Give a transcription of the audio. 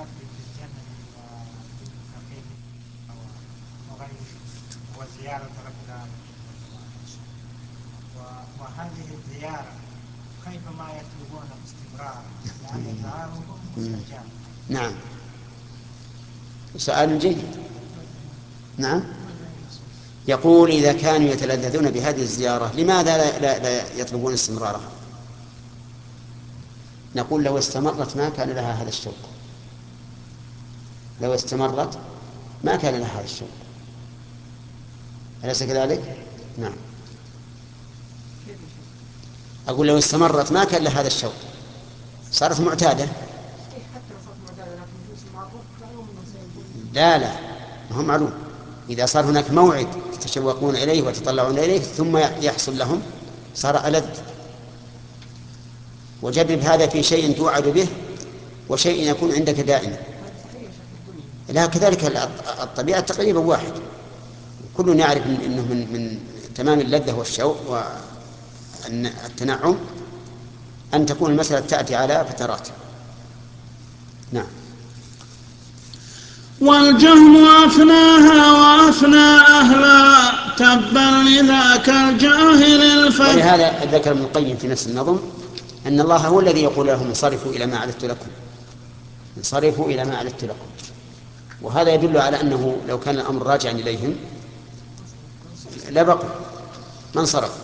بالجنة للمتقين وغيرهم، وزيارة رب العالمين جل وعلا. وهذه الزيارة كيفما يطلبون باستمرار لأن دعاءهم مستجاب. نعم، سؤال جيد. نعم، يقول إذا كانوا يتلذذون بهذه الزيارة لماذا لا يطلبون استمرارها؟ نقول لو استمرت ما كان لها هذا الشوق، لو استمرت ما كان لها هذا الشوق، أليس كذلك؟ نعم، أقول لو استمرت ما كان لها هذا الشوق، صارت معتادة. لا ما هو معلوم، إذا صار هناك موعد يتشوقون إليه ويتطلعون إليه ثم يحصل لهم صار ألذ. وجرب هذا في شيء توعد به وشيء يكون عندك دائما. لا كذلك الطبيعة تقريبا واحد، كل يعرف أنه من تمام اللذة والشوق والتنعم أن تكون المسألة تأتي على فترات. نعم. والجهل أفناها وأفنى أهلا تبا لذاك الجاهل الفتى. ولهذا ذكر ابن القيم في نفس النظم أن الله هو الذي يقول لهم انصرفوا إلى ما أعددت لكم، انصرفوا إلى ما أعددت لكم. وهذا يدل على أنه لو كان الأمر راجعا إليهم لبقوا ما انصرفوا.